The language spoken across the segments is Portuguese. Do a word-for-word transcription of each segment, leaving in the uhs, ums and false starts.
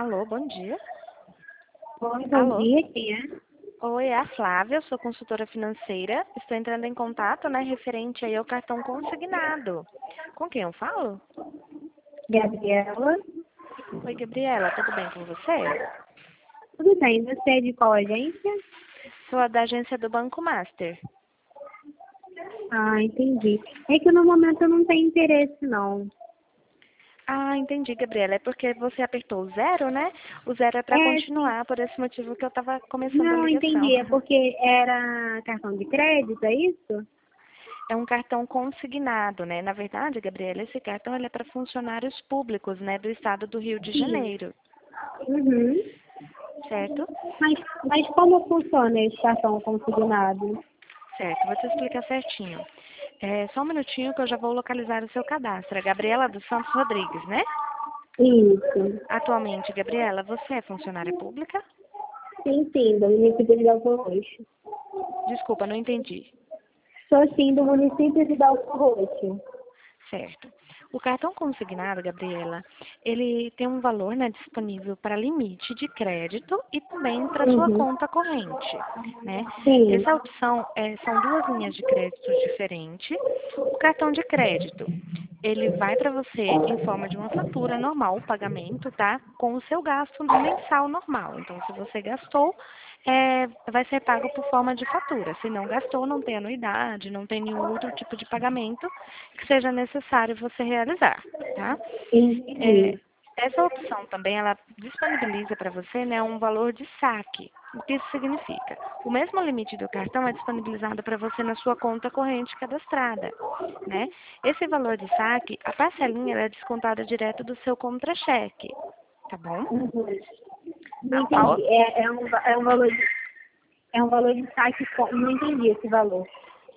Alô, bom dia. Oi, bom Alô? dia, quem é? Oi, é a Flávia, eu sou consultora financeira. Estou entrando em contato, né, referente aí ao cartão consignado. Com quem eu falo? Gabriela. Oi, Gabriela, tudo bem com você? Tudo bem, você é de qual agência? Sou a da agência do Banco Master. Ah, entendi. É que no momento eu não tenho interesse, não. Ah, entendi, Gabriela. É porque você apertou o zero, né? O zero é para É, sim. continuar, por esse motivo que eu estava começando a Não, ligação. entendi. É porque era cartão de crédito, é isso? É um cartão consignado, né? Na verdade, Gabriela, esse cartão ele é para funcionários públicos, né, do estado do Rio de Sim. Janeiro, Uhum. certo? Mas, mas como funciona esse cartão consignado? Certo, vou te explicar certinho. É, só um minutinho que eu já vou localizar o seu cadastro. É Gabriela dos Santos Rodrigues, né? Isso. Atualmente, Gabriela, você é funcionária pública? Sim, sim, do município de Belfort Roxo. Desculpa, não entendi. Sou sim do município de Belfort Roxo. Certo. O cartão consignado, Gabriela, ele tem um valor, né, disponível para limite de crédito e também para sua Uhum. conta corrente, né? Sim. Essa opção é, são duas linhas de crédito diferentes. O cartão de crédito, ele vai para você em forma de uma fatura normal, o pagamento, tá? Com o seu gasto mensal normal. Então, se você gastou, é, vai ser pago por forma de fatura. Se não gastou, não tem anuidade, não tem nenhum outro tipo de pagamento que seja necessário você realizar, tá? É, Entendi. essa opção também, ela disponibiliza para você, né, um valor de saque. O que isso significa? O mesmo limite do cartão é disponibilizado para você na sua conta corrente cadastrada, né? Esse valor de saque, a parcelinha ela é descontada direto do seu contra-cheque, tá bom? Uhum. Não A, a, entendi. É, é, um, va- é um valor de, é um valor de saque. co- Não entendi esse valor.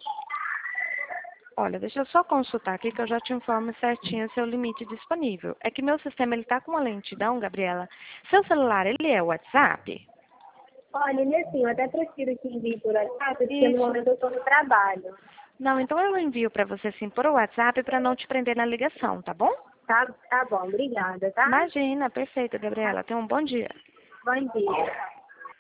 Olha, deixa eu só consultar aqui que eu já te informo certinho seu limite disponível. É que meu sistema ele tá com uma lentidão, Gabriela. Seu celular, ele é o WhatsApp? Olha, ele assim, eu até prefiro que envie por WhatsApp, porque no Isso. momento eu estou no trabalho. Não, então eu envio para você sim por WhatsApp para não te prender na ligação, tá bom? Tá, tá bom, obrigada, tá? Imagina, perfeito, Tá. Gabriela. Tenha um bom dia. Bom dia.